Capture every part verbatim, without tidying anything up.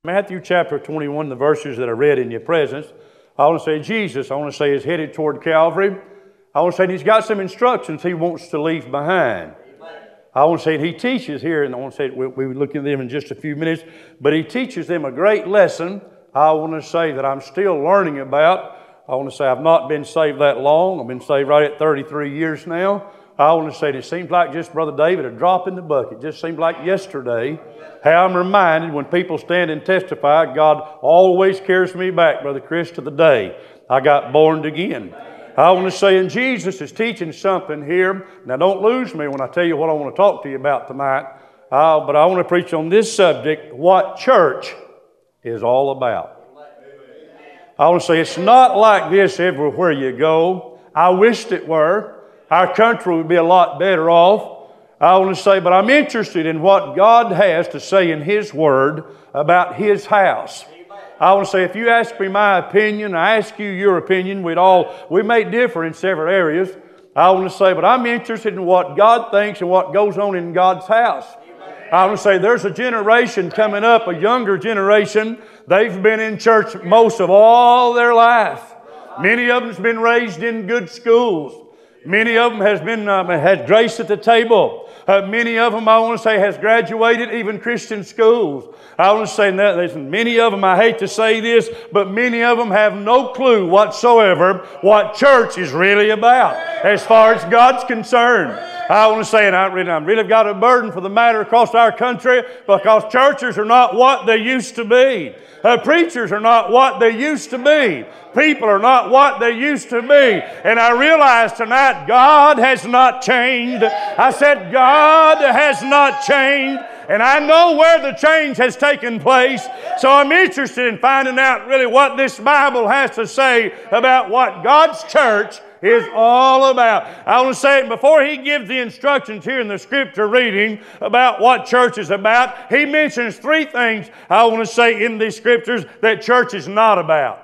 Matthew chapter twenty-one, the verses that I read in your presence, I want to say Jesus, I want to say, is headed toward Calvary. I want to say he's got some instructions he wants to leave behind. I want to say he teaches here, and I want to say we'll, we'll look at them in just a few minutes, but he teaches them a great lesson. I want to say that I'm still learning about. I want to say I've not been saved that long. I've been saved right at thirty-three years now. I want to say it seems like just, Brother David, a drop in the bucket. It just seemed like yesterday how I'm reminded when people stand and testify, God always carries me back, Brother Chris, to the day I got born again. I want to say, and Jesus is teaching something here. Now, don't lose me when I tell you what I want to talk to you about tonight. Uh, but I want to preach on this subject, what church is all about. I want to say it's not like this everywhere you go. I wished it were. Our country would be a lot better off. I want to say, but I'm interested in what God has to say in His Word about His house. I want to say, if you ask me my opinion, I ask you your opinion, we'd all, we may differ in several areas. I want to say, but I'm interested in what God thinks and what goes on in God's house. I want to say, there's a generation coming up, a younger generation. They've been in church most of all their life. Many of them's been raised in good schools. Many of them has been uh, had grace at the table. Uh, many of them, I want to say, has graduated even Christian schools. I want to say that there's many of them, I hate to say this, but many of them have no clue whatsoever what church is really about as far as God's concerned. I want to say, and I really, I've really got a burden for the matter across our country, because churches are not what they used to be. Uh, preachers are not what they used to be. People are not what they used to be. And I realize tonight God has not changed. I said God has not changed. And I know where the change has taken place. So I'm interested in finding out really what this Bible has to say about what God's church is all about. I want to say, before he gives the instructions here in the scripture reading about what church is about, he mentions three things, I want to say, in these scriptures that church is not about.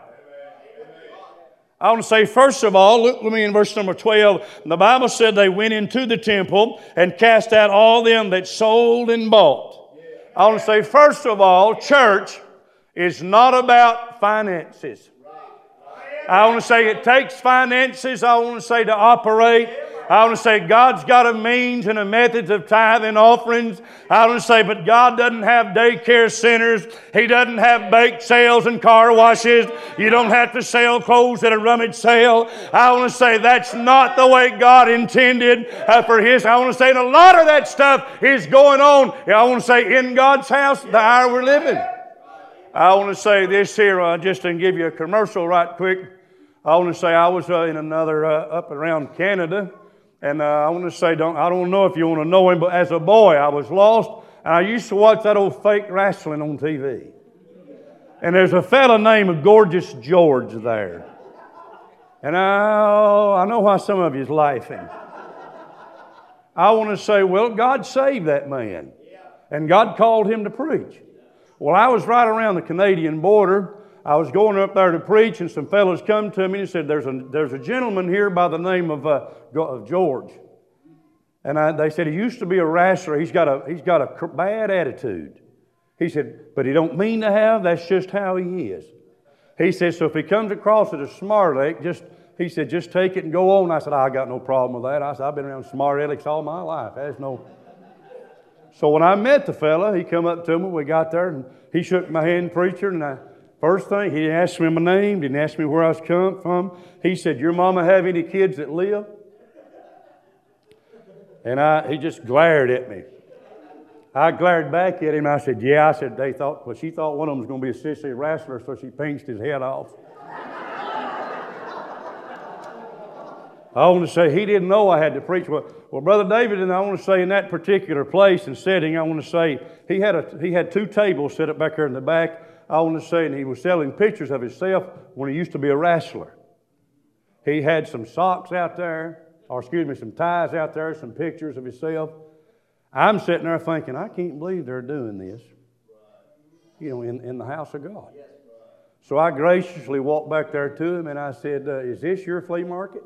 I want to say, first of all, look with me in verse number twelve. The Bible said they went into the temple and cast out all them that sold and bought. I want to say, first of all, church is not about finances. I want to say it takes finances, I want to say, to operate. I want to say God's got a means and a method of tithe and offerings. I want to say, but God doesn't have daycare centers. He doesn't have bake sales and car washes. You don't have to sell clothes at a rummage sale. I want to say that's not the way God intended uh, for His. I want to say, and a lot of that stuff is going on, I want to say, in God's house, the hour we're living. I want to say this here, uh, just to give you a commercial right quick. I want to say I was uh, in another, uh, up around Canada, and uh, I want to say, don't, I don't know if you want to know him, but as a boy I was lost, and I used to watch that old fake wrestling on T V. And there's a fella named Gorgeous George there. And I, I know why some of you is laughing. I want to say, well, God saved that man, and God called him to preach. Well, I was right around the Canadian border. I was going up there to preach, and some fellows come to me and said, there's a, there's a gentleman here by the name of, uh, of George. And I, they said, he used to be a wrestler. He's got a, he's got a bad attitude. He said, but he don't mean to have. That's just how he is. He said, so if he comes across at a smart aleck, just, he said, just take it and go on. I said, I got no problem with that. I said, I've been around smart alecks all my life. There's no... So when I met the fella, he come up to me. We got there, and he shook my hand, preacher, and I... First thing, he didn't ask me my name, didn't ask me where I was come from. He said, your mama have any kids that live? And I, he just glared at me. I glared back at him. I said, yeah. I said, they thought, well, she thought one of them was going to be a sissy wrestler, so she pinched his head off. I want to say, he didn't know I had to preach. Well, well, Brother David, and I want to say in that particular place and setting, I want to say, he had, a, he had two tables set up back there in the back. I want to say, and he was selling pictures of himself when he used to be a wrestler. He had some socks out there, or excuse me, some ties out there, some pictures of himself. I'm sitting there thinking, I can't believe they're doing this, you know, in, in the house of God. So I graciously walked back there to him, and I said, uh, is this your flea market?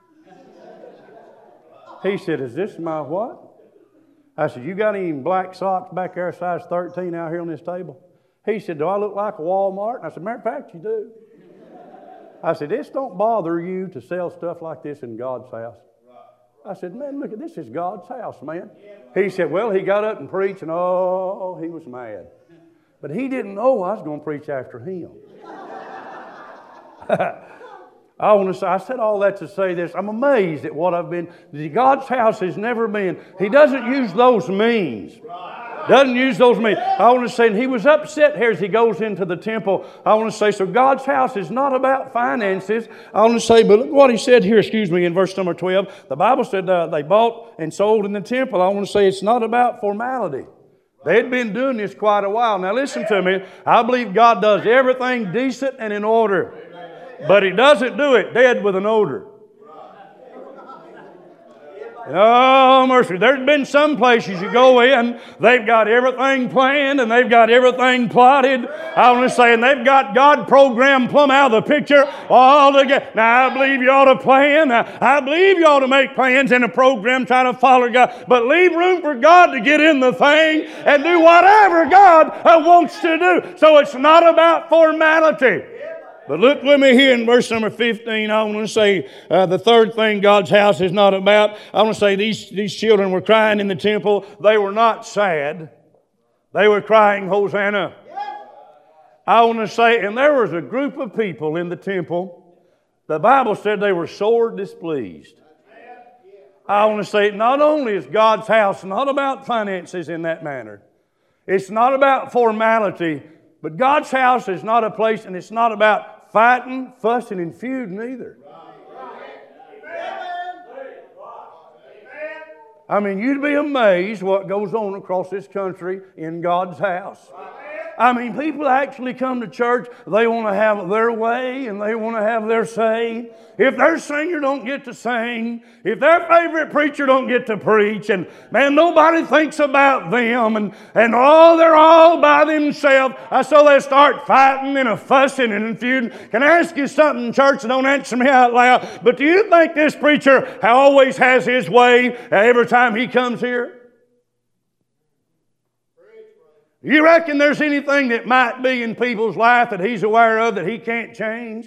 He said, is this my what? I said, you got any black socks back there size thirteen out here on this table? He said, do I look like a Walmart? And I said, matter of fact, you do. I said, this don't bother you to sell stuff like this in God's house. I said, man, look at this. This is God's house, man. He said, well, he got up and preached, and oh, he was mad. But he didn't know I was going to preach after him. I want to say, I said all that to say this. I'm amazed at what I've been. God's house has never been. He doesn't use those means. Doesn't use those means. I want to say, and he was upset here as he goes into the temple. I want to say, so God's house is not about finances. I want to say, but look what he said here, excuse me, in verse number twelve. The Bible said uh, they bought and sold in the temple. I want to say it's not about formality. They had been doing this quite a while. Now listen to me. I believe God does everything decent and in order. But He doesn't do it dead with an odor. Oh, mercy. There's been some places you go in, they've got everything planned and they've got everything plotted. I want to say, and they've got God programmed plumb out of the picture all together. Now, I believe you ought to plan. Now, I believe you ought to make plans in a program trying to follow God. But leave room for God to get in the thing and do whatever God wants to do. So it's not about formality. But look with me here in verse number fifteen. I want to say uh, the third thing God's house is not about. I want to say these, these children were crying in the temple. They were not sad. They were crying, Hosanna. I want to say, and there was a group of people in the temple. The Bible said they were sore displeased. I want to say, not only is God's house not about finances in that manner. It's not about formality. But God's house is not a place, and it's not about fighting, fussing, and feuding either. I mean, you'd be amazed what goes on across this country in God's house. I mean, people actually come to church, they want to have their way and they want to have their say. If their singer don't get to sing, if their favorite preacher don't get to preach, and man, nobody thinks about them, and, and oh, they're all by themselves. I so they start fighting and a fussing and feuding. Can I ask you something, church? Don't answer me out loud. But do you think this preacher always has his way every time he comes here? You reckon there's anything that might be in people's life that he's aware of that he can't change?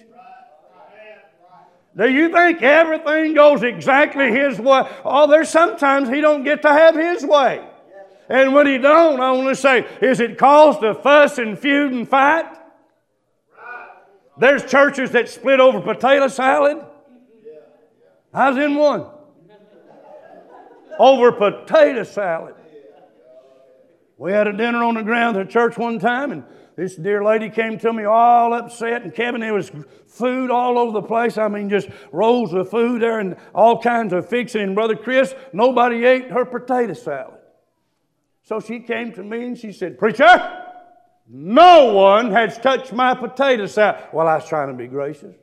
Do you think everything goes exactly his way? Oh, there's sometimes he don't get to have his way. And when he don't, I want to say, is it cause to fuss and feud and fight? There's churches that split over potato salad. I was in one. Over potato salad. We had a dinner on the ground at church one time, and this dear lady came to me all upset. And Kevin, there was food all over the place. I mean, just rolls of food there and all kinds of fixing. And Brother Chris, nobody ate her potato salad. So she came to me and she said, "Preacher, no one has touched my potato salad." Well, I was trying to be gracious.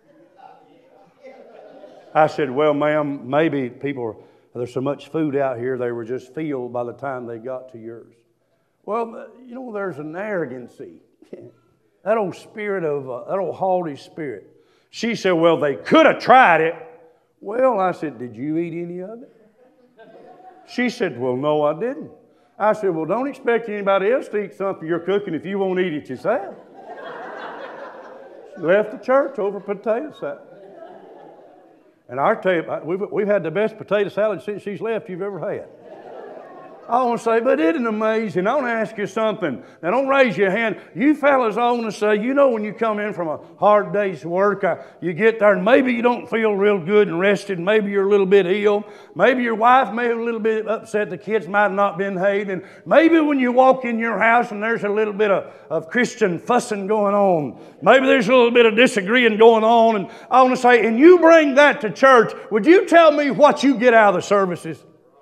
I said, "Well, ma'am, maybe people, there's so much food out here, they were just filled by the time they got to yours." Well, you know, there's an arrogancy. That old spirit of, uh, that old haughty spirit. She said, "Well, they could have tried it." Well, I said, "Did you eat any of it?" She said, "Well, no, I didn't." I said, "Well, don't expect anybody else to eat something you're cooking if you won't eat it yourself." She left the church over potato salad. And I'll tell you, we've, we've had the best potato salad since she's left you've ever had. I want to say, but isn't it amazing? I want to ask you something. Now, don't raise your hand. You fellas, I want to say, you know when you come in from a hard day's work, uh, you get there, and maybe you don't feel real good and rested, and maybe you're a little bit ill. Maybe your wife may have a little bit upset. The kids might have not been behaved. And maybe when you walk in your house and there's a little bit of, of Christian fussing going on. Maybe there's a little bit of disagreeing going on. And I want to say, and you bring that to church, would you tell me what you get out of the services?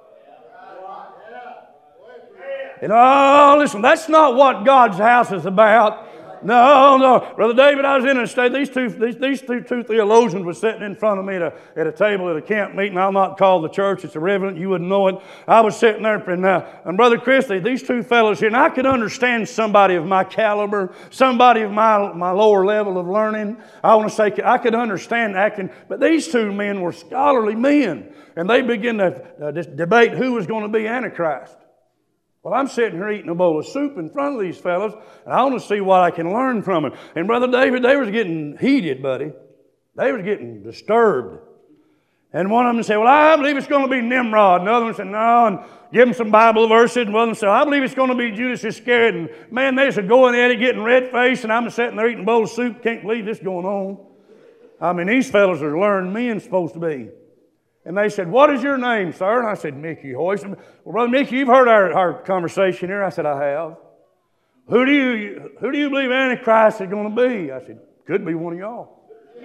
And oh, listen, that's not what God's house is about. No, no. Brother David, I was in a state. These two, these, these two, two theologians were sitting in front of me at a, at a table at a camp meeting. I'll not call the church. It's irrelevant. You wouldn't know it. I was sitting there, and, uh, and Brother Christie, these two fellows here, and I could understand somebody of my caliber, somebody of my, my lower level of learning. I want to say I could understand acting, but these two men were scholarly men, and they began to uh, debate who was going to be Antichrist. Well, I'm sitting here eating a bowl of soup in front of these fellas, and I want to see what I can learn from them. And Brother David, they was getting heated, buddy. They was getting disturbed. And one of them said, well, I believe it's going to be Nimrod. And the other one said, no, and give them some Bible verses. And one of them said, I believe it's going to be Judas Iscariot. And man, they was going at it, getting red-faced, and I'm sitting there eating a bowl of soup. Can't believe this going on. I mean, these fellas are learned men supposed to be. And they said, what is your name, sir? And I said, Mickey Hoyce. Well, Brother Mickey, you've heard our, our conversation here. I said, I have. Who do you who do you believe Antichrist is going to be? I said, could be one of y'all.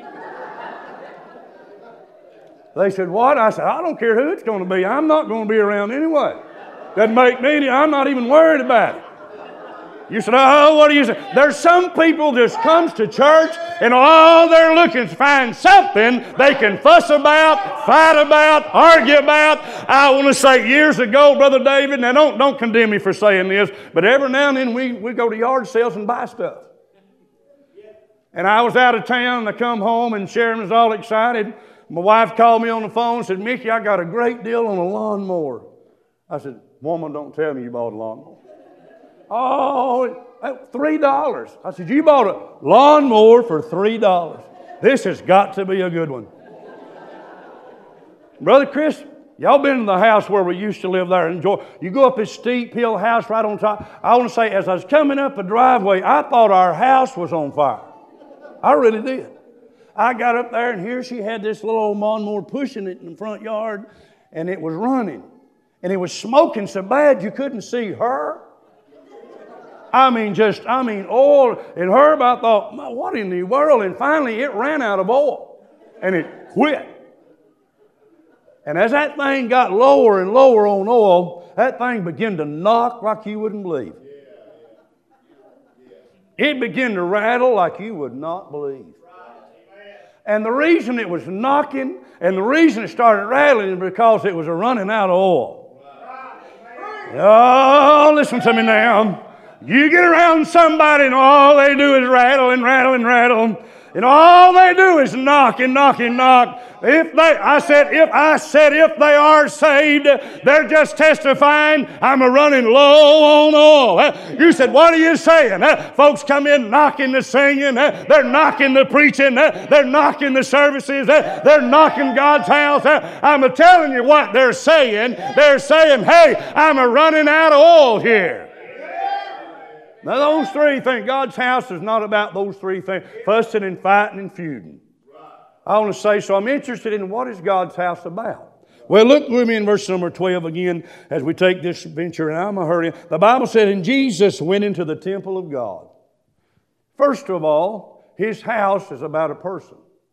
They said, what? I said, I don't care who it's going to be. I'm not going to be around anyway. Doesn't make me any, I'm not even worried about it. You said, oh, what do you say? There's some people just comes to church and all they're looking to find something they can fuss about, fight about, argue about. I want to say years ago, Brother David, now don't, don't condemn me for saying this, but every now and then we, we go to yard sales and buy stuff. And I was out of town and I come home and Sharon was all excited. My wife called me on the phone and said, Mickey, I got a great deal on a lawnmower. I said, woman, don't tell me you bought a lawnmower. Oh, three dollars. I said, you bought a lawnmower for three dollars. This has got to be a good one. Brother Chris, y'all been in the house where we used to live there and enjoy. You go up this steep hill house right on top. I want to say, as I was coming up the driveway, I thought our house was on fire. I really did. I got up there and here she had this little old lawnmower pushing it in the front yard and it was running. And it was smoking so bad you couldn't see her. I mean, just, I mean, oil. And Herb, I thought, what in the world? And finally, it ran out of oil. And it quit. And as that thing got lower and lower on oil, that thing began to knock like you wouldn't believe. It began to rattle like you would not believe. And the reason it was knocking and the reason it started rattling is because it was running out of oil. Oh, listen to me now. You get around somebody and all they do is rattle and rattle and rattle. And all they do is knock and knock and knock. If they, I said, if I said if they are saved, they're just testifying, I'm a running low on oil. You said, what are you saying? Folks come in knocking the singing, they're knocking the preaching, they're knocking the services, they're knocking God's house. I'm telling you what they're saying. They're saying, hey, I'm a running out of oil here. Now those three things, God's house is not about those three things, fussing and fighting and feuding. I want to say, so I'm interested in what is God's house about. Well, look with me in verse number twelve again as we take this venture, and I'm a hurry. The Bible said, and Jesus went into the temple of God. First of all, His house is about a person.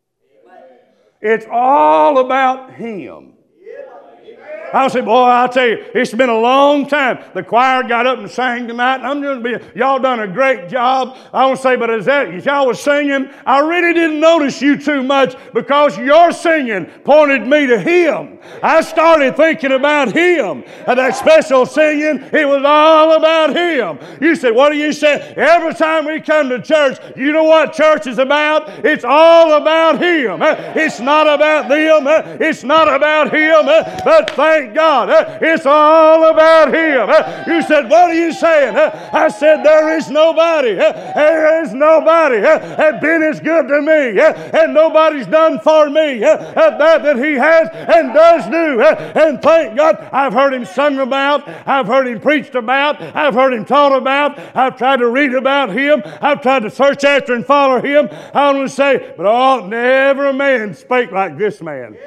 It's all about Him. I'll say, boy, I'll tell you, it's been a long time. The choir got up and sang tonight, and I'm going to be, y'all done a great job. I want to say, but as, that, as y'all was singing, I really didn't notice you too much because your singing pointed me to Him. I started thinking about Him. And that special singing, it was all about Him. You said, what do you say? Every time we come to church, you know what church is about? It's all about Him. It's not about them. It's not about Him. But thank God, it's all about Him. You said, what are you saying? I said, there is nobody. There is nobody has been as good to me. And nobody's done for me that that He has and does do. And thank God, I've heard Him sung about. I've heard Him preached about. I've heard Him taught about. I've tried to read about Him. I've tried to search after and follow Him. I want to say, but oh, never a man spake like this man.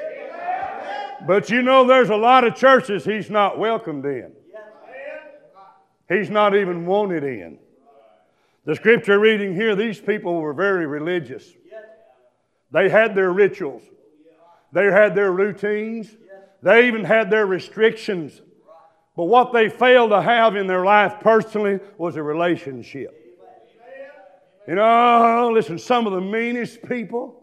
But you know, there's a lot of churches He's not welcomed in. He's not even wanted in. The scripture reading here, these people were very religious. They had their rituals. They had their routines. They even had their restrictions. But what they failed to have in their life personally was a relationship. You know, listen, some of the meanest people...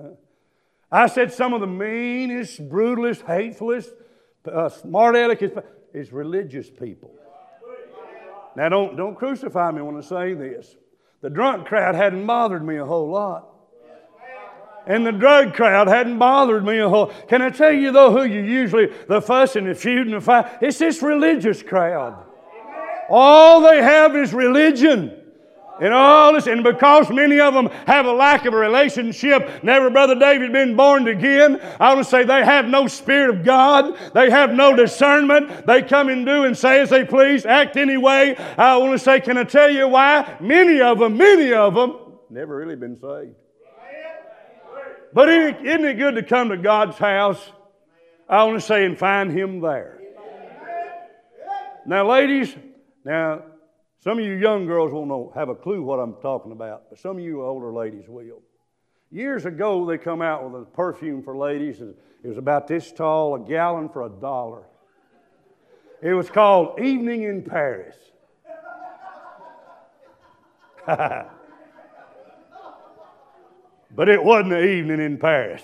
I said some of the meanest, brutalest, hatefulest, uh, smart aleckest is religious people. Now, don't, don't crucify me when I say this. The drunk crowd hadn't bothered me a whole lot. And the drug crowd hadn't bothered me a whole lot. Can I tell you, though, who you usually, the fuss and the feud and the fight? It's this religious crowd. All they have is religion. And all this, and because many of them have a lack of a relationship, never, Brother David, been born again, I want to say they have no Spirit of God. They have no discernment. They come and do and say as they please, act any way. I want to say, can I tell you why? Many of them, many of them, never really been saved. But isn't it, isn't it good to come to God's house, I want to say, and find Him there? Now, ladies, now, some of you young girls won't know, have a clue what I'm talking about, but some of you older ladies will. Years ago, they come out with a perfume for ladies, and it was about this tall, a gallon for a dollar. It was called Evening in Paris. But it wasn't the evening in Paris.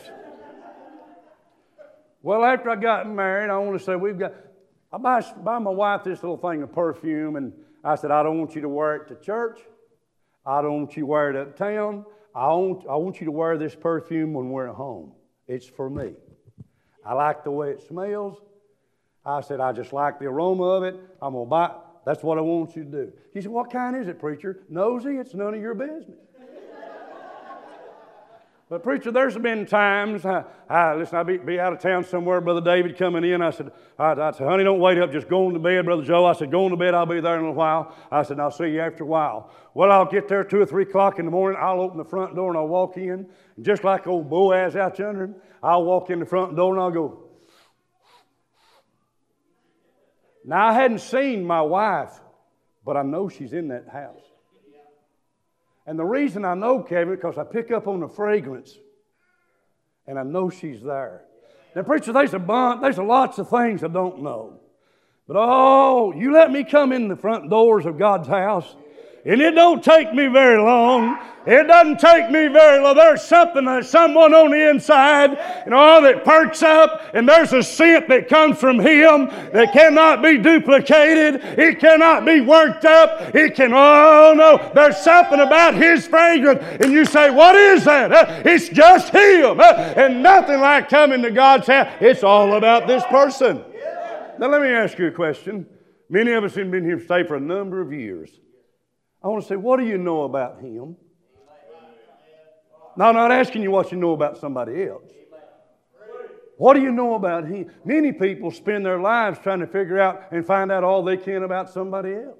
Well, after I got married, I want to say we've got, I buy, buy my wife this little thing of perfume, and I said, I don't want you to wear it to church. I don't want you to wear it uptown. I want, I want you to wear this perfume when we're at home. It's for me. I like the way it smells. I said, I just like the aroma of it. I'm going to buy it. That's what I want you to do. She said, what kind is it, preacher? Nosy? It's none of your business. But preacher, there's been times, I, I, listen, I'd be, be out of town somewhere, Brother David coming in. I said, I, I said, honey, don't wait up, just go on to bed, Brother Joe. I said, go on to bed, I'll be there in a while. I said, I'll see you after a while. Well, I'll get there two or three o'clock in the morning. I'll open the front door and I'll walk in. And just like old Boaz out yonder, him, I'll walk in the front door and I'll go. Now, I hadn't seen my wife, but I know she's in that house. And the reason I know, Kevin, because I pick up on the fragrance, and I know she's there. Now, preacher, there's a bunch, there's a lots of things I don't know. But, oh, you let me come in the front doors of God's house, and it don't take me very long. It doesn't take me very long. There's something, there's someone on the inside, you know, that perks up, and there's a scent that comes from Him that cannot be duplicated. It cannot be worked up. It can, oh no, there's something about His fragrance, and you say, what is that? Uh, it's just Him, uh, and nothing like coming to God's house. It's all about this person. Now let me ask you a question. Many of us have been here to stay for a number of years. I want to say, what do you know about Him? Now, I'm not asking you what you know about somebody else. What do you know about Him? Many people spend their lives trying to figure out and find out all they can about somebody else.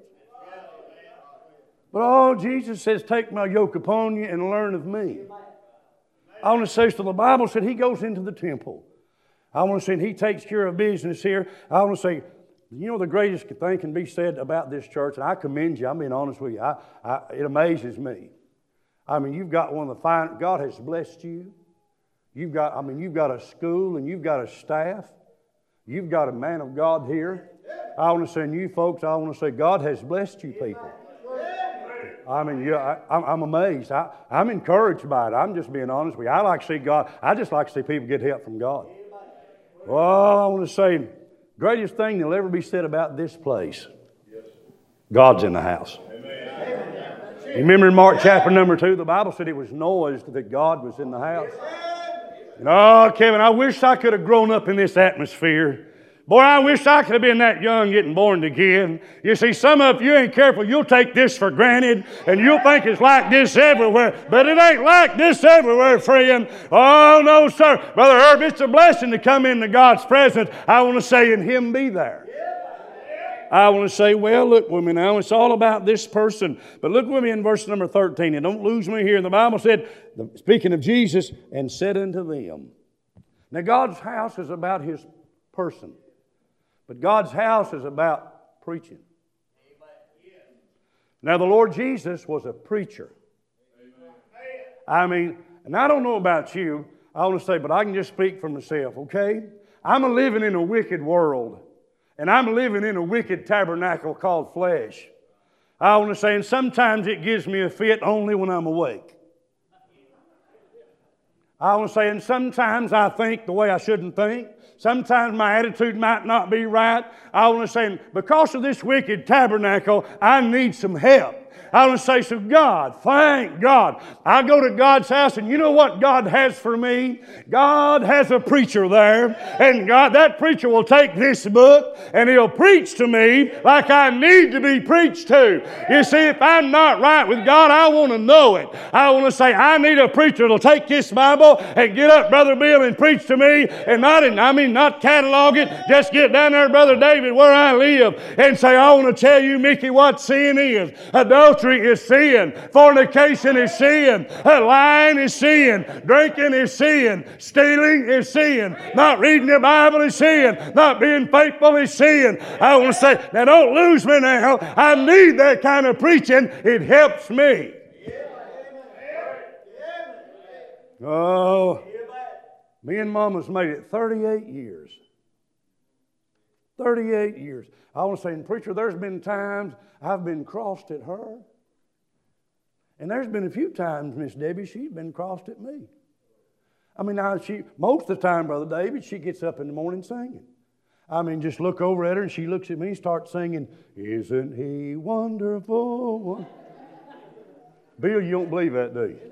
But oh, Jesus says, take my yoke upon you and learn of me. I want to say, so the Bible said He goes into the temple. I want to say He takes care of business here. I want to say, you know, the greatest thing can be said about this church, and I commend you, I'm being honest with you, I, I, it amazes me. I mean, you've got one of the fine, God has blessed you. You've got, I mean, you've got a school and you've got a staff. You've got a man of God here. I want to say, and you folks, I want to say, God has blessed you people. I mean, yeah, I, I'm, I'm amazed. I, I'm encouraged by it. I'm just being honest with you. I like to see God, I just like to see people get help from God. Well, I want to say, greatest thing that'll ever be said about this place, God's in the house. You remember in Mark chapter number two, the Bible said it was noised that God was in the house. And oh, Kevin, I wish I could have grown up in this atmosphere. Boy, I wish I could have been that young getting born again. You see, some of you ain't careful, you'll take this for granted, and you'll think it's like this everywhere. But it ain't like this everywhere, friend. Oh, no, sir. Brother Herb, it's a blessing to come into God's presence. I want to say, in Him be there. I want to say, well, look with me now. It's all about this person. But look with me in verse number thirteen. And don't lose me here. The Bible said, speaking of Jesus, and said unto them. Now, God's house is about His person. But God's house is about preaching. Now, the Lord Jesus was a preacher. I mean, and I don't know about you. I want to say, but I can just speak for myself, okay? I'm a living in a wicked world. And I'm living in a wicked tabernacle called flesh. I want to say, and sometimes it gives me a fit only when I'm awake. I want to say, and sometimes I think the way I shouldn't think. Sometimes my attitude might not be right. I want to say, because of this wicked tabernacle, I need some help. I want to say, so God, thank God. I go to God's house, and you know what God has for me? God has a preacher there, and God, that preacher will take this book, and he'll preach to me like I need to be preached to. You see, if I'm not right with God, I want to know it. I want to say, I need a preacher that'll take this Bible and get up, Brother Bill, and preach to me, and not, I mean, not catalog it, just get down there, Brother David, where I live, and say, I want to tell you, Mickey, what sin is. Adultery is sin. Fornication is sin. Lying is sin. Drinking is sin. Stealing is sin. Not reading the Bible is sin. Not being faithful is sin. I want to say, now don't lose me now. I need that kind of preaching. It helps me. Oh, me and Mama's made it thirty-eight years. thirty-eight years. I want to say, and preacher, there's been times I've been crossed at her. And there's been a few times, Miss Debbie, she's been crossed at me. I mean, now she, most of the time, Brother David, she gets up in the morning singing. I mean, just look over at her and she looks at me and starts singing, Isn't He Wonderful? Bill, you don't believe that, do you?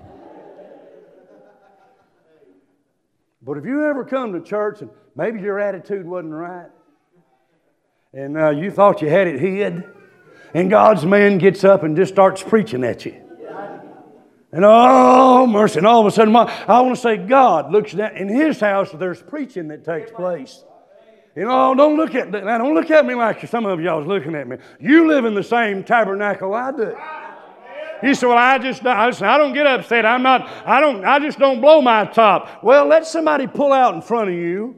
But if you ever come to church and maybe your attitude wasn't right, and uh, you thought you had it hid, and God's man gets up and just starts preaching at you. And oh, mercy, and all of a sudden, my, I want to say, God looks down. In His house, there's preaching that takes place. You know, don't look at now, don't look at me like some of y'all was looking at me. You live in the same tabernacle I do. You say, well, I just, I just, I don't get upset. I'm not, I don't, I just don't blow my top. Well, let somebody pull out in front of you.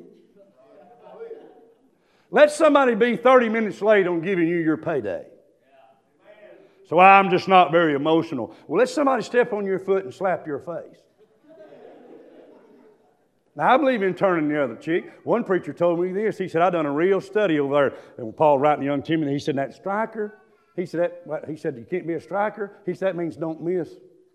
Let somebody be thirty minutes late on giving you your payday. So I'm just not very emotional. Well, let somebody step on your foot and slap your face. Now, I believe in turning the other cheek. One preacher told me this. He said, I done a real study over there. And Paul writing to young Timothy, he said, that striker, he said, that, what, he said, you can't be a striker. He said, that means don't miss.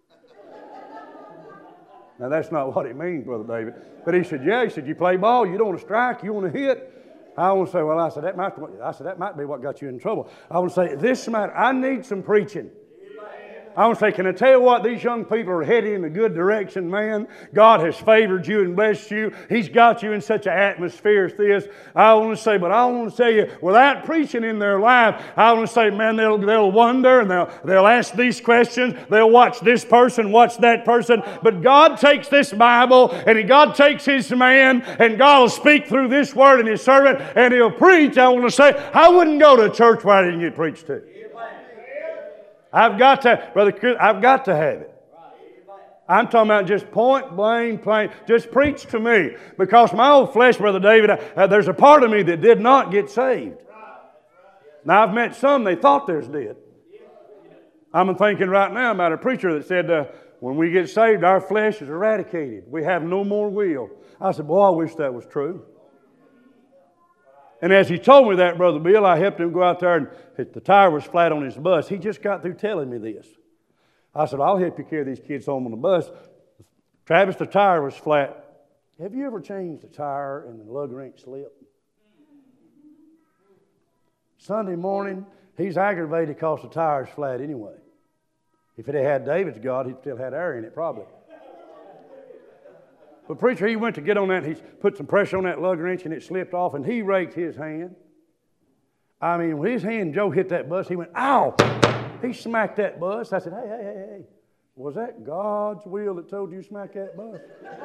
Now, that's not what it means, Brother David. But he said, yeah, he said, you play ball, you don't want to strike, you want to hit. I want to say, well, I said, that might, I said, that might be what got you in trouble. I want to say, this matter, I need some preaching. I want to say, can I tell you what? These young people are heading in a good direction, man. God has favored you and blessed you. He's got you in such an atmosphere as this. I want to say, but I want to tell you, without preaching in their life, I want to say, man, they'll, they'll wonder and they'll, they'll ask these questions. They'll watch this person, watch that person. But God takes this Bible and God takes His man and God will speak through this word and His servant and He'll preach. I want to say, I wouldn't go to a church where I didn't get preached to. I've got to, Brother Chris, I've got to have it. I'm talking about just point blank, plain. Just preach to me. Because my old flesh, Brother David, uh, there's a part of me that did not get saved. Now, I've met some, they thought theirs did. I'm thinking right now about a preacher that said, uh, when we get saved, our flesh is eradicated. We have no more will. I said, boy, I wish that was true. And as he told me that, Brother Bill, I helped him go out there and the tire was flat on his bus. He just got through telling me this. I said, I'll help you carry these kids home on the bus. Travis, the tire was flat. Have you ever changed a tire and the lug wrench slipped? Sunday morning, he's aggravated because the tire's flat anyway. If it had had David's God, he'd still had air in it probably. But preacher, he went to get on that, he put some pressure on that lug wrench and it slipped off and he raked his hand. I mean, when his hand, Joe hit that bus, he went, ow! He smacked that bus. I said, hey, hey, hey, hey, was that God's will that told you to smack that bus?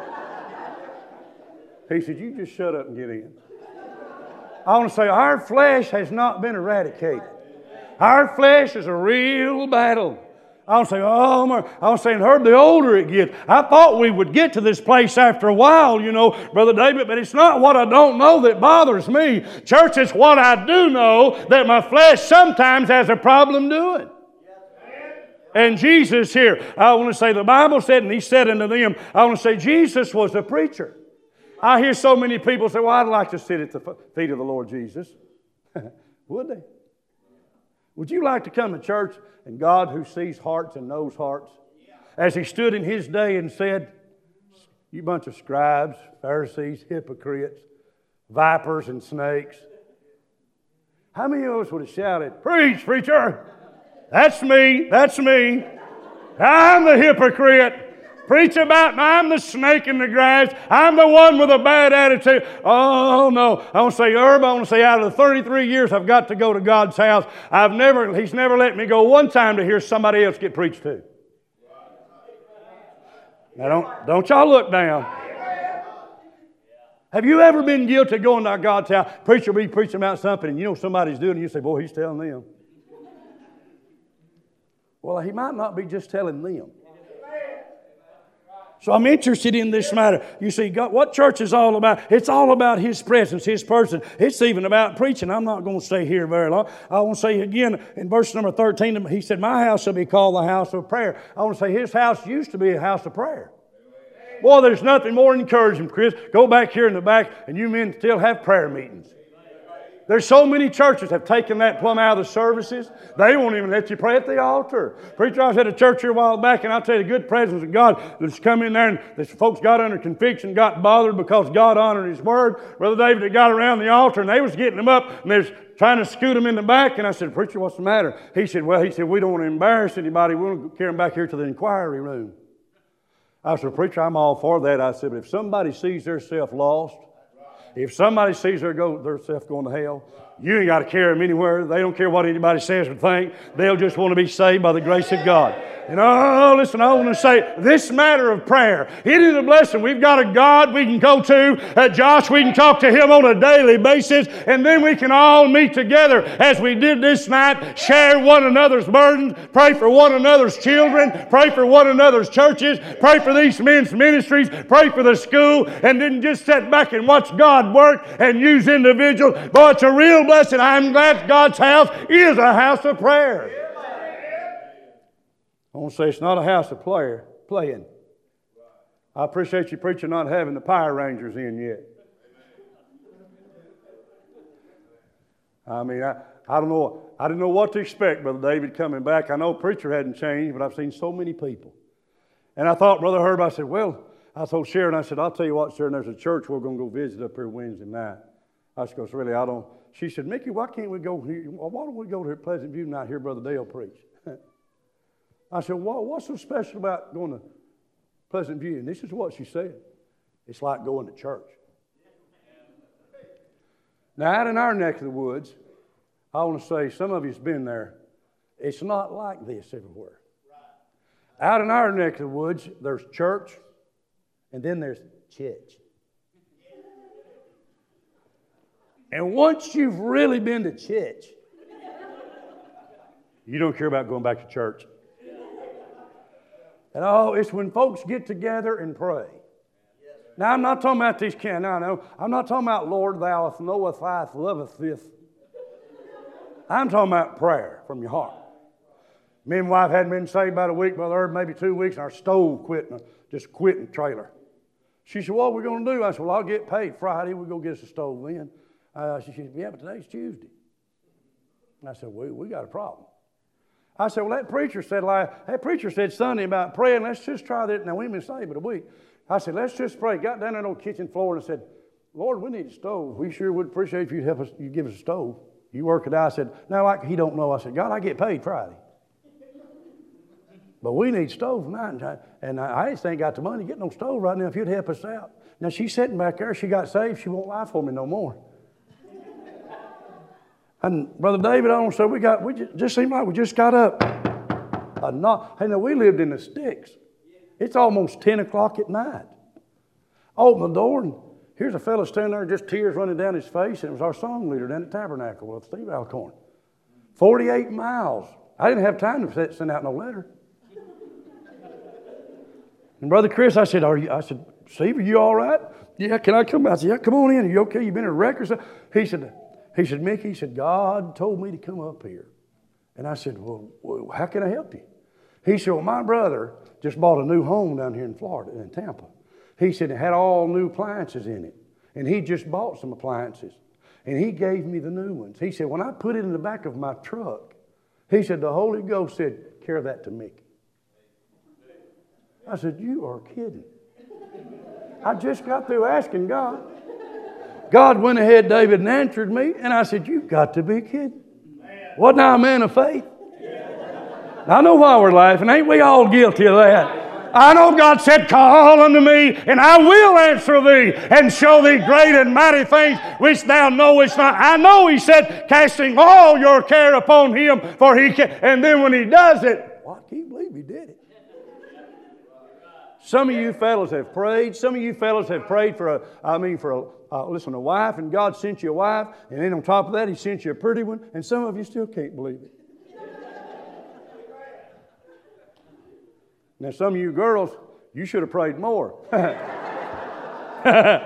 He said, you just shut up and get in. I want to say, our flesh has not been eradicated. Our flesh is a real battle. I want to say, oh, my, I was saying, Herb, the older it gets, I thought we would get to this place after a while, you know, Brother David, but it's not what I don't know that bothers me. Church, it's what I do know that my flesh sometimes has a problem doing. And Jesus here, I want to say, the Bible said, and He said unto them, I want to say, Jesus was a preacher. I hear so many people say, well, I'd like to sit at the feet of the Lord Jesus. Would they? Would you like to come to church and God who sees hearts and knows hearts, as He stood in His day and said, you bunch of scribes, Pharisees, hypocrites, vipers and snakes. How many of us would have shouted, preach, preacher? That's me. That's me. I'm the hypocrite. Preach about, I'm the snake in the grass. I'm the one with a bad attitude. Oh, no. I want to say, Herb, I want to say out of the thirty-three years I've got to go to God's house, I've never, He's never let me go one time to hear somebody else get preached to. Now, don't, don't y'all look down. Have you ever been guilty of going to God's house? Preacher will be preaching about something, and you know somebody's doing it, and you say, boy, he's telling them. Well, he might not be just telling them. So I'm interested in this matter. You see, God, what church is all about? It's all about His presence, His person. It's even about preaching. I'm not going to stay here very long. I want to say again in verse number thirteen, He said, my house shall be called the house of prayer. I want to say His house used to be a house of prayer. Boy, there's nothing more encouraging, Chris. Go back here in the back and you men still have prayer meetings. There's so many churches have taken that plumb out of the services. They won't even let you pray at the altar. Preacher, I was at a church here a while back, and I'll tell you, the good presence of God that's come in there, and the folks got under conviction, got bothered because God honored His word. Brother David had got around the altar, and they was getting them up, and they was trying to scoot them in the back. And I said, preacher, what's the matter? He said, well, he said, we don't want to embarrass anybody. We want to carry them back here to the inquiry room. I said, preacher, I'm all for that. I said, but if somebody sees theirself lost, if somebody sees their go, their self going to hell, you ain't got to carry them anywhere. They don't care what anybody says or think. They'll just want to be saved by the grace of God. And oh, listen, I want to say this matter of prayer. It is a blessing. We've got a God we can go to. Uh, Josh, we can talk to Him on a daily basis. And then we can all meet together as we did this night. Share one another's burdens. Pray for one another's children. Pray for one another's churches. Pray for these men's ministries. Pray for the school. And then just sit back and watch God work and use individuals. Boy, it's a real blessing. I'm glad God's house is a house of prayer. I want to say it's not a house of player, playing. I appreciate you, preacher, not having the Power Rangers in yet. I mean, I, I don't know. I didn't know what to expect, Brother David, coming back. I know preacher hadn't changed, but I've seen so many people. And I thought, Brother Herb, I said, well, I told Sharon, I said, I'll tell you what, Sharon, there's a church we're going to go visit up here Wednesday night. I said, really, I don't. She said, Mickey, why can't we go here? Why don't we go to Pleasant View tonight, hear Brother Dale preach? I said, well, what's so special about going to Pleasant View? And this is what she said. It's like going to church. Now, out in our neck of the woods, I want to say, some of you's been there. It's not like this everywhere. Out in our neck of the woods, there's church, and then there's church. And once you've really been to church, you don't care about going back to church. And oh, it's when folks get together and pray. Now, I'm not talking about these can. Now, no, I'm not talking about Lord, thou knoweth, thy loveth this. I'm talking about prayer from your heart. Me and my wife hadn't been saved about a week, Brother Herb, maybe two weeks, and our stove quit, just quit in the trailer. She said, what are we going to do? I said, well, I'll get paid Friday. We'll go get us a stove then. Uh, she said, yeah, but today's Tuesday. And I said, well, we got a problem. I said, well, that preacher said, like, that preacher said Sunday about praying. Let's just try that. Now, we ain't been saved but a week. I said, let's just pray. Got down there on the kitchen floor and said, Lord, we need a stove. We sure would appreciate if you'd help us, you give us a stove. You work it out. I said, no, I, he don't know. I said, God, I get paid Friday. But we need stove tonight. And I, I just ain't got the money to get no stove right now if you'd help us out. Now, she's sitting back there. She got saved. She won't lie for me no more. And Brother David, I don't say we got, we just, just seemed like we just got up. A knock. Hey, now we lived in the sticks. It's almost ten o'clock at night. Open the door, and here's a fellow standing there, just tears running down his face, and it was our song leader down at Tabernacle with Steve Alcorn. forty-eight miles. I didn't have time to send out no letter. And Brother Chris, I said, are you, I said, Steve, are you all right? Yeah, can I come? I said, yeah, come on in. Are you okay? You been in a wreck or something? He said, He said, Mickey, he said, God told me to come up here. And I said, well, well, how can I help you? He said, well, my brother just bought a new home down here in Florida, in Tampa. He said it had all new appliances in it. And he just bought some appliances. And he gave me the new ones. He said, when I put it in the back of my truck, he said, the Holy Ghost said, carry that to Mickey. I said, you are kidding. I just got through asking God. God went ahead, David, and answered me. And I said, you've got to be kidding. Wasn't I a man of faith? I know why we're laughing. Ain't we all guilty of that? I know God said, call unto me, and I will answer thee, and show thee great and mighty things which thou knowest not. I know He said, casting all your care upon Him, for He can. And then when He does it, well, I can't believe He did it. Some of you fellows have prayed. Some of you fellows have prayed for a, I mean, for a, uh, listen, a wife, and God sent you a wife, and then on top of that, He sent you a pretty one, and some of you still can't believe it. Now, some of you girls, you should have prayed more. I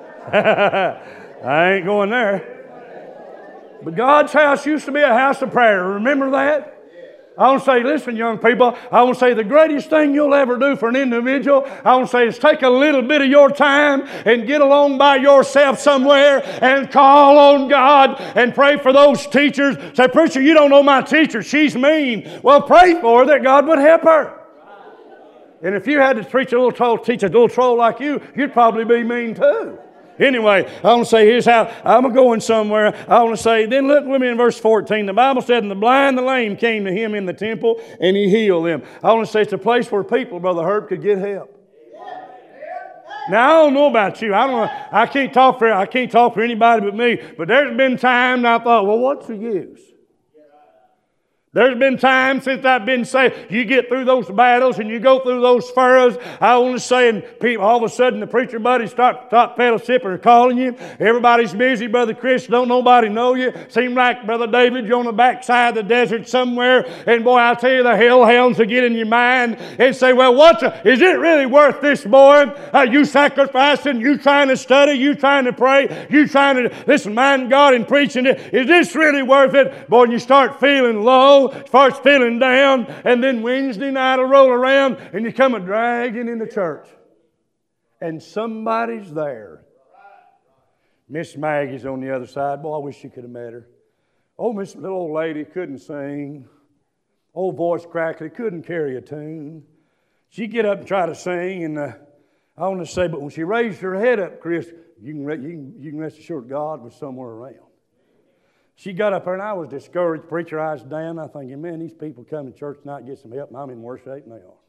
ain't going there. But God's house used to be a house of prayer. Remember that? I want to say, listen, young people, I want to say the greatest thing you'll ever do for an individual, I want to say, is take a little bit of your time and get along by yourself somewhere and call on God and pray for those teachers. Say, preacher, you don't know my teacher. She's mean. Well, pray for her that God would help her. And if you had to preach a little troll, teach a little troll like you, you'd probably be mean too. Anyway, I want to say, here's how I'm going somewhere. I want to say, then look with me in verse fourteen. The Bible said, and the blind and the lame came to Him in the temple, and He healed them. I want to say it's a place where people, Brother Herb, could get help. Now, I don't know about you. I don't know. I can't talk for I can't talk for anybody but me. But there's been times I thought, well, what's the use? There's been times since I've been saved, you get through those battles and you go through those furrows. I want to say, and people, all of a sudden the preacher buddies start, start fellowship or calling you. Everybody's busy, Brother Chris. Don't nobody know you. Seem like, Brother David, you're on the backside of the desert somewhere. And boy, I'll tell you, the hellhounds will get in your mind and say, well, what's a, is it really worth this, boy? Uh, you sacrificing, you trying to study, you trying to pray, you trying to listen, mind God and preaching it. Is this really worth it? Boy, and you start feeling low. Starts feeling down, and then Wednesday night will roll around, and you come a dragging into church. And somebody's there. Miss Maggie's on the other side. Boy, I wish you could have met her. Oh, Miss little old lady couldn't sing. Old voice crackly, couldn't carry a tune. She'd get up and try to sing, and uh, I want to say, but when she raised her head up, Chris, you can, you can, you can rest assured God was somewhere around. She got up there, and I was discouraged. Preacher eyes down. I'm thinking, man, these people come to church tonight and get some help, and I'm in worse shape than they are.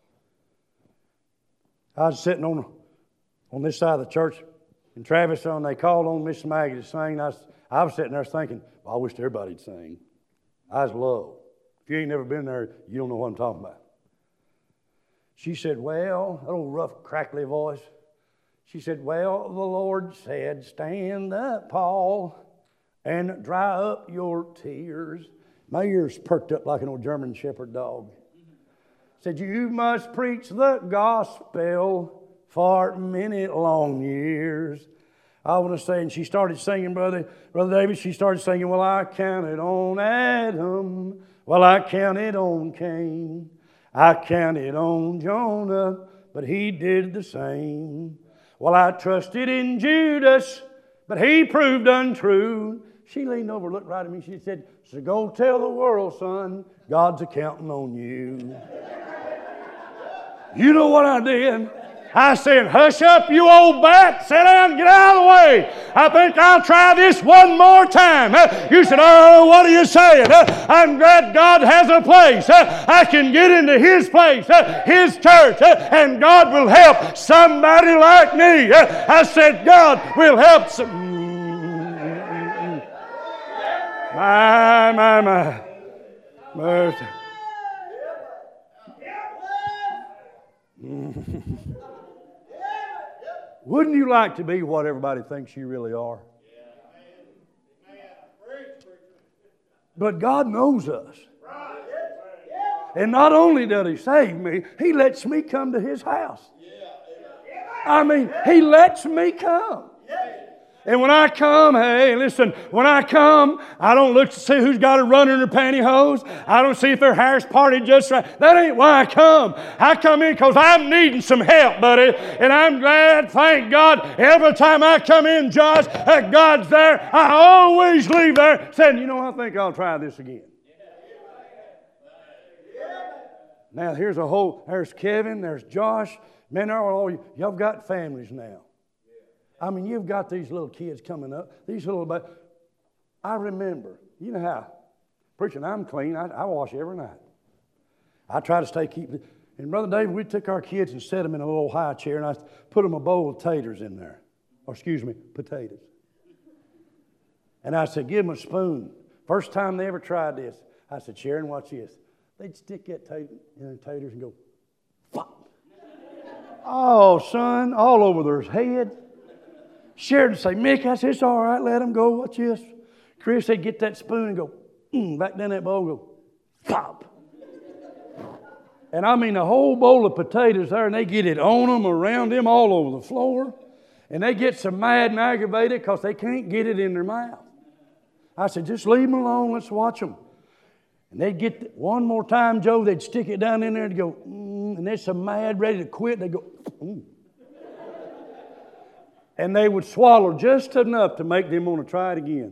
I was sitting on, on this side of the church in Travis, and they called on Miss Maggie to sing. I was, I was sitting there thinking, well, I wish everybody'd sing. I was low. If you ain't never been there, you don't know what I'm talking about. She said, well, that old rough, crackly voice. She said, well, the Lord said, stand up, Paul, and dry up your tears. My ears perked up like an old German shepherd dog. Said, you must preach the gospel for many long years. I want to say, and she started singing, Brother, Brother David, she started singing, well, I counted on Adam. Well, I counted on Cain. I counted on Jonah, but he did the same. Well, I trusted in Judas, but he proved untrue. She leaned over, looked right at me. She said, so go tell the world, son, God's a-counting on you. You know what I did? I said, hush up, you old bat. Sit down, get out of the way. I think I'll try this one more time. You said, oh, what are you saying? I'm glad God has a place. I can get into His place, His church, and God will help somebody like me. I said, God will help some. My, my, my. Mercy. Wouldn't you like to be what everybody thinks you really are? But God knows us. And not only does He save me, He lets me come to His house. I mean, He lets me come. And when I come, hey, listen, when I come, I don't look to see who's got a runner in their pantyhose. I don't see if their hair's parted just right. That ain't why I come. I come in because I'm needing some help, buddy. And I'm glad, thank God, every time I come in, Josh, that God's there. I always leave there saying, you know, I think I'll try this again. Now, here's a whole, there's Kevin, there's Josh. Man, all y'all got families now. I mean, you've got these little kids coming up. These little, I remember, you know how, preaching, I'm clean. I, I wash every night. I try to stay keep. And Brother David, we took our kids and set them in a little high chair, and I put them a bowl of taters in there, or excuse me, potatoes. And I said, give them a spoon. First time they ever tried this, I said, Sharon, watch this. They'd stick that tater in the taters and go, pop. Oh, son, all over their head. Sharon would say, Mick, I said, it's all right, let them go, watch this. Chris, they'd get that spoon and go, mm, back down that bowl and go, pop. And I mean, a whole bowl of potatoes there, and they get it on them, around them, all over the floor. And they get so mad and aggravated because they can't get it in their mouth. I said, just leave them alone, let's watch them. And they'd get, one more time, Joe, they'd stick it down in there and go, mm, and they're so mad, ready to quit, they'd go, mm. And they would swallow just enough to make them want to try it again.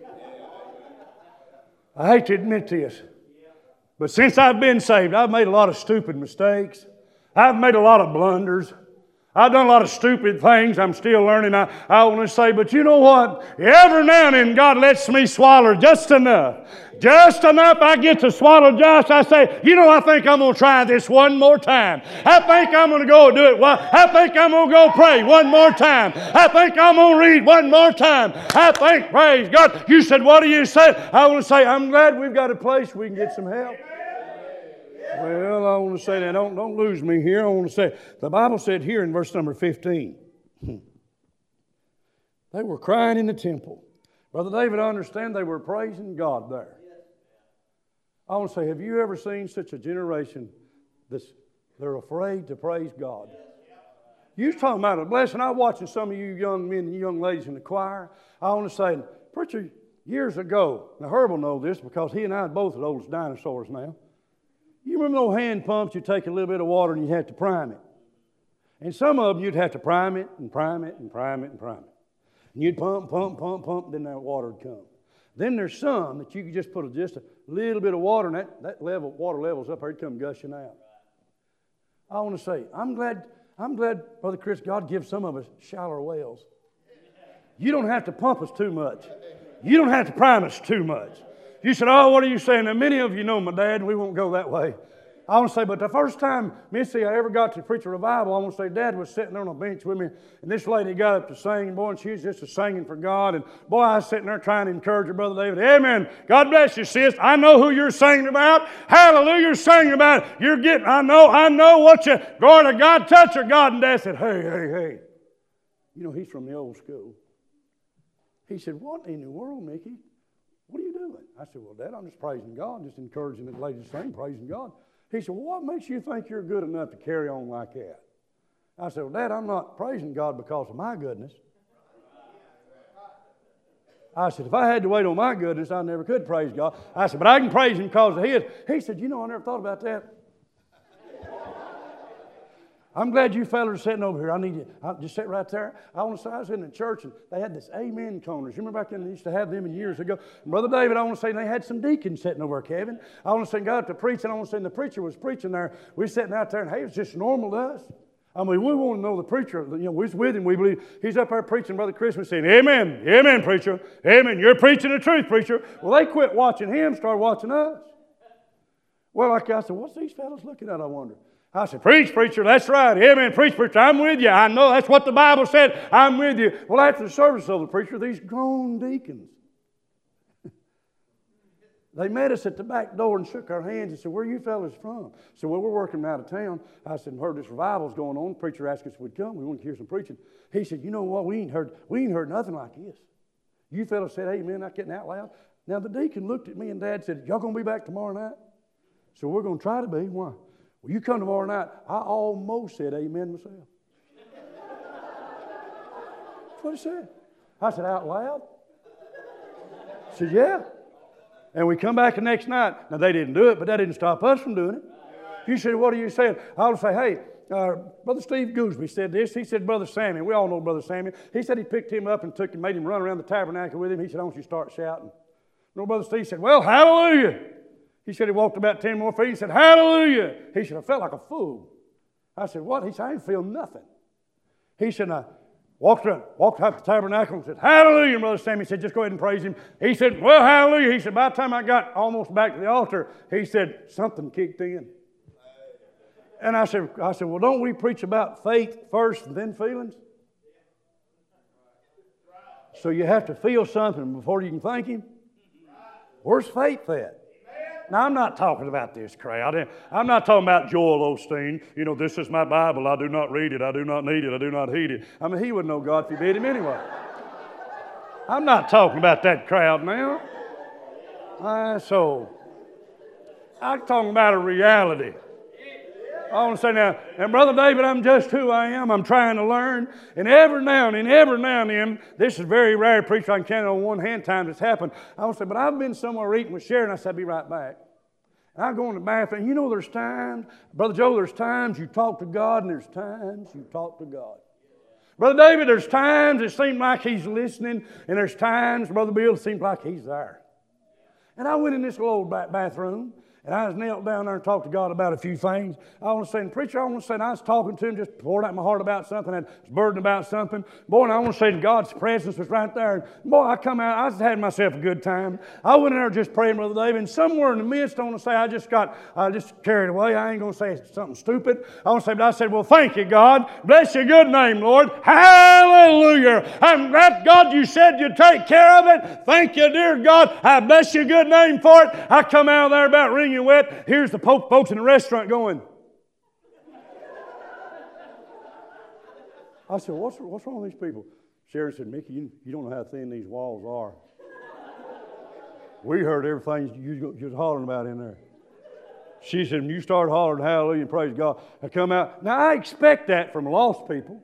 I hate to admit this, but since I've been saved, I've made a lot of stupid mistakes. I've made a lot of blunders. I've done a lot of stupid things. I'm still learning. I, I want to say, but you know what? Every now and then God lets me swallow just enough. Just enough I get to swallow just. I say, you know, I think I'm going to try this one more time. I think I'm going to go do it. Well, I think I'm going to go pray one more time. I think I'm going to read one more time. I think, praise God. You said, what do you say? I want to say, I'm glad we've got a place we can get some help. Well, I want to say that. Don't, don't lose me here. I want to say, the Bible said here in verse number fifteen, they were crying in the temple. Brother David, I understand they were praising God there. I want to say, have you ever seen such a generation that's they're afraid to praise God? You was talking about a blessing. I was watching some of you young men and young ladies in the choir. I want to say, preacher, years ago, now Herb will know this because he and I are both the oldest dinosaurs now. You remember those hand pumps, you take a little bit of water and you have to prime it. And some of them you'd have to prime it and prime it and prime it and prime it. And you'd pump, pump, pump, pump, then that water would come. Then there's some that you could just put a, just a little bit of water and that, that level, water level's up there, it'd come gushing out. I want to say, I'm glad, I'm glad, Brother Chris, God gives some of us shallower wells. You don't have to pump us too much. You don't have to prime us too much. You said, oh, what are you saying? Now, many of you know my dad. We won't go that way. I want to say, but the first time, Missy, I ever got to preach a revival, I want to say, Dad was sitting there on a bench with me, and this lady got up to sing, boy, and she was just a singing for God. And, boy, I was sitting there trying to encourage her, Brother David. Amen. God bless you, sis. I know who you're singing about. Hallelujah, you're singing about. You're getting, I know, I know what you, glory to God, touch her. God, and Dad said, hey, hey, hey. You know, he's from the old school. He said, what in the world, Mickey? What are you doing? I said, well, Dad, I'm just praising God, just encouraging the lady to sing, praising God. He said, well, what makes you think you're good enough to carry on like that? I said, well, Dad, I'm not praising God because of my goodness. I said, if I had to wait on my goodness, I never could praise God. I said, but I can praise Him because of His. He said, you know, I never thought about that. I'm glad you fellas are sitting over here. I need you. I'll just sit right there. I want to say I was in the church and they had this amen corners. You remember back then they used to have them in years ago. And Brother David, I want to say they had some deacons sitting over there, Kevin. I want to say God to preach, and I want to say the preacher was preaching there. We were sitting out there and hey, it was just normal to us. I mean, we want to know the preacher. You know, we was with him. We believe he's up there preaching. Brother Christmas saying, amen, amen, preacher, amen. You're preaching the truth, preacher. Well, they quit watching him, started watching us. Well, like I said, what's these fellas looking at, I wonder? I said, preach, preacher, that's right. Amen, preach, preacher, I'm with you. I know that's what the Bible said. I'm with you. Well, after the service of the preacher, these grown deacons, they met us at the back door and shook our hands and said, where are you fellas from? I said, well, we're working out of town. I said, heard this revival's going on. The preacher asked us if we'd come. We want to hear some preaching. He said, you know what? We ain't heard, we ain't heard nothing like this. You fellas said, amen, not getting out loud. Now, the deacon looked at me and Dad said, y'all going to be back tomorrow night? So we're going to try to be. Why? Well, you come tomorrow night. I almost said amen myself. That's what he said. I said, out loud? I said, yeah. And we come back the next night. Now, they didn't do it, but that didn't stop us from doing it. You said, what are you saying? I would say, hey, uh, Brother Steve Gooseby said this. He said, Brother Sammy. We all know Brother Sammy. He said he picked him up and took him, made him run around the tabernacle with him. He said, I want you to start shouting. No, Brother Steve said, well, hallelujah. He said he walked about ten more feet. He said, hallelujah. He said, I felt like a fool. I said, what? He said, I didn't feel nothing. He said, I walked around, walked up the tabernacle and said, hallelujah. And Brother Sammy said, just go ahead and praise him. He said, well, hallelujah. He said, by the time I got almost back to the altar, he said, something kicked in. And I said, I said, well, don't we preach about faith first and then feelings? So you have to feel something before you can thank Him? Where's faith at? Now, I'm not talking about this crowd. I'm not talking about Joel Osteen. You know, this is my Bible. I do not read it. I do not need it. I do not heed it. I mean, he wouldn't know God if he did him anyway. I'm not talking about that crowd now. Uh, so, I'm talking about a reality. I want to say now, and Brother David, I'm just who I am. I'm trying to learn. And every now and then, every now and then, this is very rare, preacher. I can count on one hand times it's happened. I want to say, but I've been somewhere eating with Sharon. I said, I'll be right back. And I go in the bathroom. You know, there's times, Brother Joe, there's times you talk to God, and there's times you talk to God. Brother David, there's times it seems like He's listening, and there's times, Brother Bill, it seems like He's there. And I went in this little old bathroom, and I was knelt down there and talked to God about a few things. I want to say, and preacher, I want to say, and I was talking to Him, just poured out my heart about something, and was burdened about something. Boy, and I want to say, God's presence was right there. And boy, I come out, I just had myself a good time. I went in there just praying, Brother David, and somewhere in the midst, I want to say, I just got, I just carried away. I ain't going to say something stupid. I want to say, but I said, well, thank you, God. Bless your good name, Lord. Hallelujah. I'm glad, God, you said you'd take care of it. Thank you, dear God. I bless your good name for it. I come out of there about wringing wet. Here's the folks in the restaurant going. I said, what's, what's wrong with these people? Sharon said, Mickey, you, you don't know how thin these walls are. We heard everything you, you was hollering about in there. She said, when you start hollering hallelujah and praise God, I come out. Now, I expect that from lost people.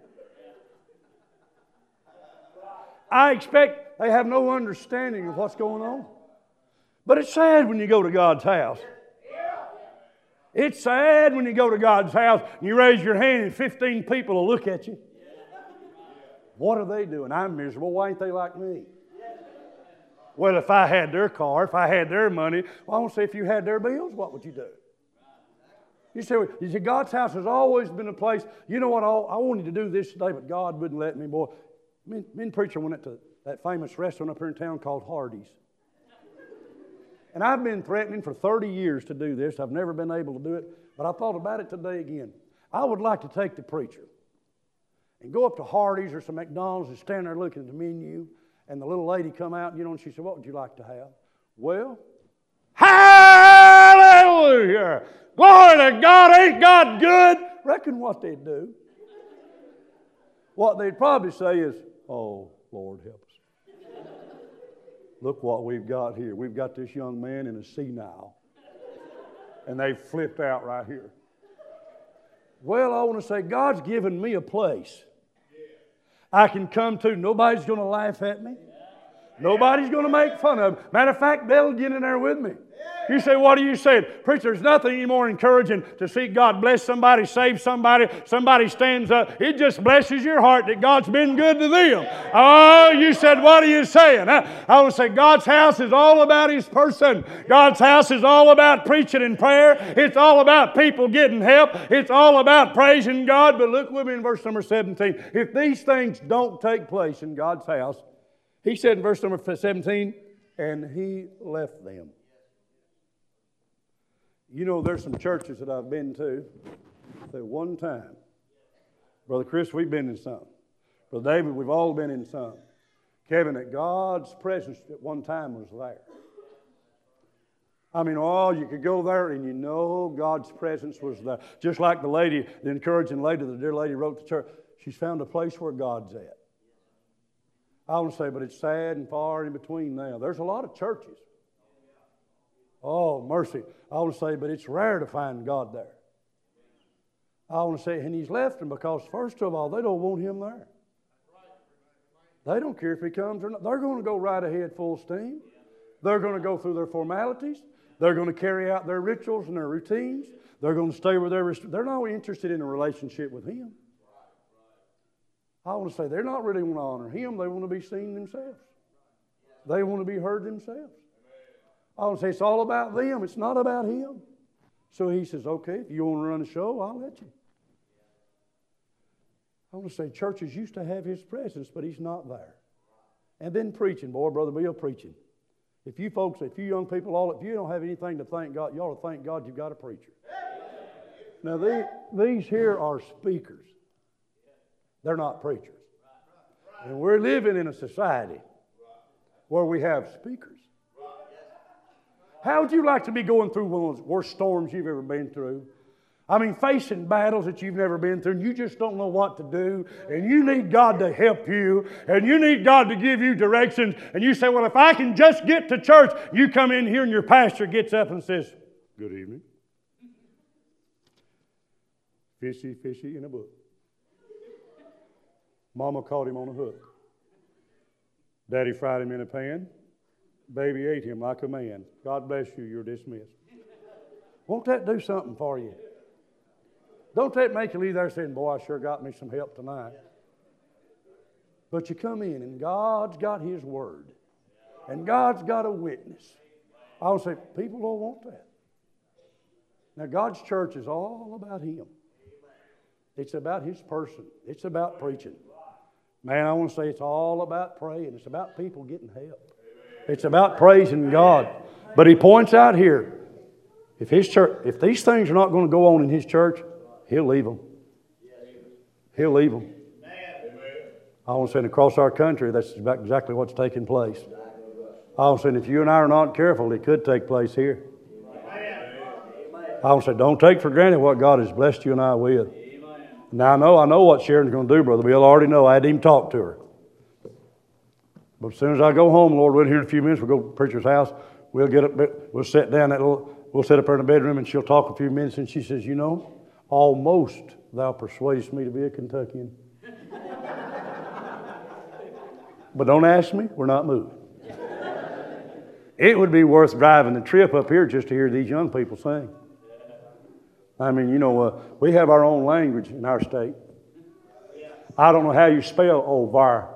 I expect they have no understanding of what's going on. But it's sad when you go to God's house. It's sad when you go to God's house and you raise your hand and fifteen people will look at you. What are they doing? I'm miserable. Why ain't they like me? Well, if I had their car, if I had their money, well, I want to say, if you had their bills, what would you do? You say, you say God's house has always been a place. You know what? I wanted to do this today, but God wouldn't let me. Boy, me, me and preacher went to that famous restaurant up here in town called Hardee's. And I've been threatening for thirty years to do this. I've never been able to do it, but I thought about it today again. I would like to take the preacher and go up to Hardee's or some McDonald's and stand there looking at the menu, and the little lady come out, you know, and she said, what would you like to have? Well, hallelujah! Glory to God! Ain't God good? Reckon what they'd do. What they'd probably say is, oh, Lord, help us. Look what we've got here. We've got this young man in a senile. And they flipped out right here. Well, I want to say, God's given me a place I can come to. Nobody's going to laugh at me. Nobody's going to make fun of me. Matter of fact, they'll get in there with me. You say, what are you saying? Preacher, there's nothing any more encouraging to see God bless somebody, save somebody, somebody stands up. It just blesses your heart that God's been good to them. Oh, you said, what are you saying? I, I want to say God's house is all about His person. God's house is all about preaching and prayer. It's all about people getting help. It's all about praising God. But look with me in verse number seventeen. If these things don't take place in God's house, He said in verse number seventeen, and He left them. You know, there's some churches that I've been to that one time, Brother Chris, we've been in some. Brother David, we've all been in some. Kevin, that God's presence at one time was there. I mean, oh, you could go there and you know God's presence was there. Just like the lady, the encouraging lady, the dear lady wrote to church, she's found a place where God's at. I want to say, but it's sad and far in between now. There's a lot of churches. Oh, mercy. I want to say, but it's rare to find God there. I want to say, and He's left them because, first of all, they don't want Him there. They don't care if He comes or not. They're going to go right ahead full steam. They're going to go through their formalities. They're going to carry out their rituals and their routines. They're going to stay with their... They're not interested in a relationship with Him. I want to say, they're not really want to honor Him. They want to be seen themselves. They want to be heard themselves. I want to say it's all about them. It's not about Him. So He says, okay, if you want to run a show, I'll let you. I want to say churches used to have His presence, but He's not there. And then preaching, boy, Brother Bill, preaching. If you folks, if you young people, all if you don't have anything to thank God, you ought to thank God you've got a preacher. Now, these, these here are speakers. They're not preachers. And we're living in a society where we have speakers. How would you like to be going through one of those worst storms you've ever been through? I mean, facing battles that you've never been through, and you just don't know what to do, and you need God to help you, and you need God to give you directions, and you say, well, if I can just get to church, you come in here and your pastor gets up and says, good evening. Fishy, fishy in a book. Mama caught him on a hook. Daddy fried him in a pan. Baby ate him like a man. God bless you, you're dismissed. Won't that do something for you? Don't that make you leave there saying, boy, I sure got me some help tonight. But you come in and God's got His Word. And God's got a witness. I would say, people don't want that. Now, God's church is all about Him. It's about His person. It's about preaching. Man, I want to say it's all about praying. It's about people getting help. It's about praising God. But He points out here, if His church, if these things are not going to go on in His church, He'll leave them. He'll leave them. I want to say across our country, that's exactly what's taking place. I want to say if you and I are not careful, it could take place here. I want to say don't take for granted what God has blessed you and I with. Now I know, I know what Sharon's going to do, Brother Bill. I already know. I hadn't even talked to her. But as soon as I go home, Lord, we'll here in a few minutes. We'll go to the preacher's house. We'll get up. We'll sit down that little. We'll sit up there in the bedroom, and she'll talk a few minutes, and she says, "You know, almost thou persuadest me to be a Kentuckian." But don't ask me. We're not moving. It would be worth driving the trip up here just to hear these young people sing. I mean, you know, uh, we have our own language in our state. I don't know how you spell Ovar.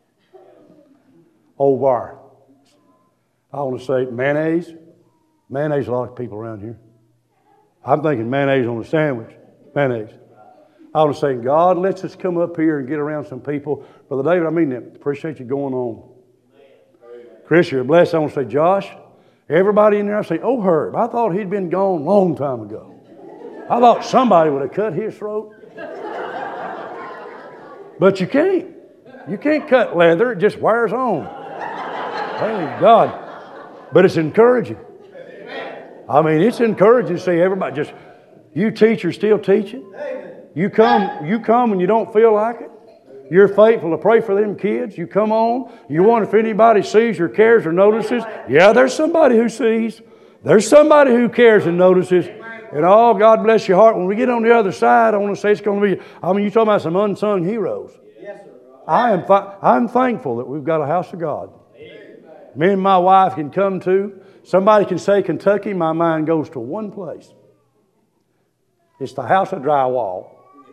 Ovar. I want to say mayonnaise. Mayonnaise, a lot of people around here. I'm thinking mayonnaise on a sandwich. Mayonnaise. I want to say, God lets us come up here and get around some people. Brother David, I mean that. Appreciate you going on. Chris, you're blessed. I want to say, Josh, everybody in there, I say, oh, Herb, I thought he'd been gone a long time ago. I thought somebody would have cut his throat. But you can't. You can't cut leather. It just wears on. Praise God. But it's encouraging. I mean, it's encouraging to see everybody just, you teachers still teaching. You come, you come when you don't feel like it. You're faithful to pray for them kids. You come on. You wonder if anybody sees or cares or notices. Yeah, there's somebody who sees. There's somebody who cares and notices. And oh, God bless your heart. When we get on the other side, I want to say it's going to be, I mean, you're talking about some unsung heroes. Yes, sir. I am, I'm thankful that we've got a house of God. Amen. Me and my wife can come to. Somebody can say Kentucky, my mind goes to one place. It's the house of drywall.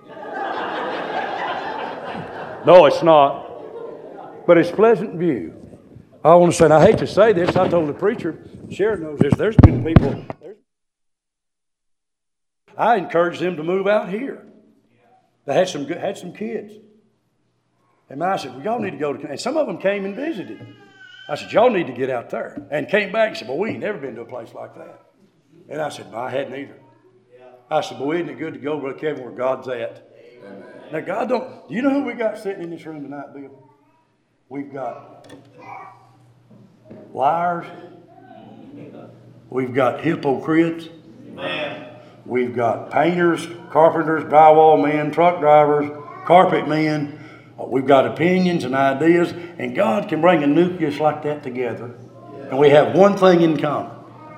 No, it's not. But it's Pleasant View. I want to say, and I hate to say this, I told the preacher, Sharon knows this, there's been people, there's, I encouraged them to move out here. They had some, had some kids. And I said, well, y'all need to go to, and some of them came and visited. I said, y'all need to get out there. And came back and said, well, we ain't never been to a place like that. And I said, no, I hadn't either. I said, boy, isn't it good to go, Brother Kevin, where God's at? Amen. Now, God don't, do you know who we got sitting in this room tonight, Bill? We've got liars. We've got hypocrites. Amen. We've got painters, carpenters, drywall men, truck drivers, carpet men. We've got opinions and ideas, and God can bring a nucleus like that together. And we have one thing in common.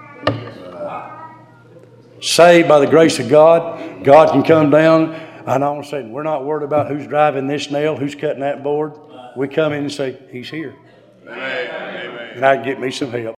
Saved by the grace of God. God can come down. And I want to say, we're not worried about who's driving this nail, who's cutting that board. We come in and say, He's here. Amen. And I can get me some help.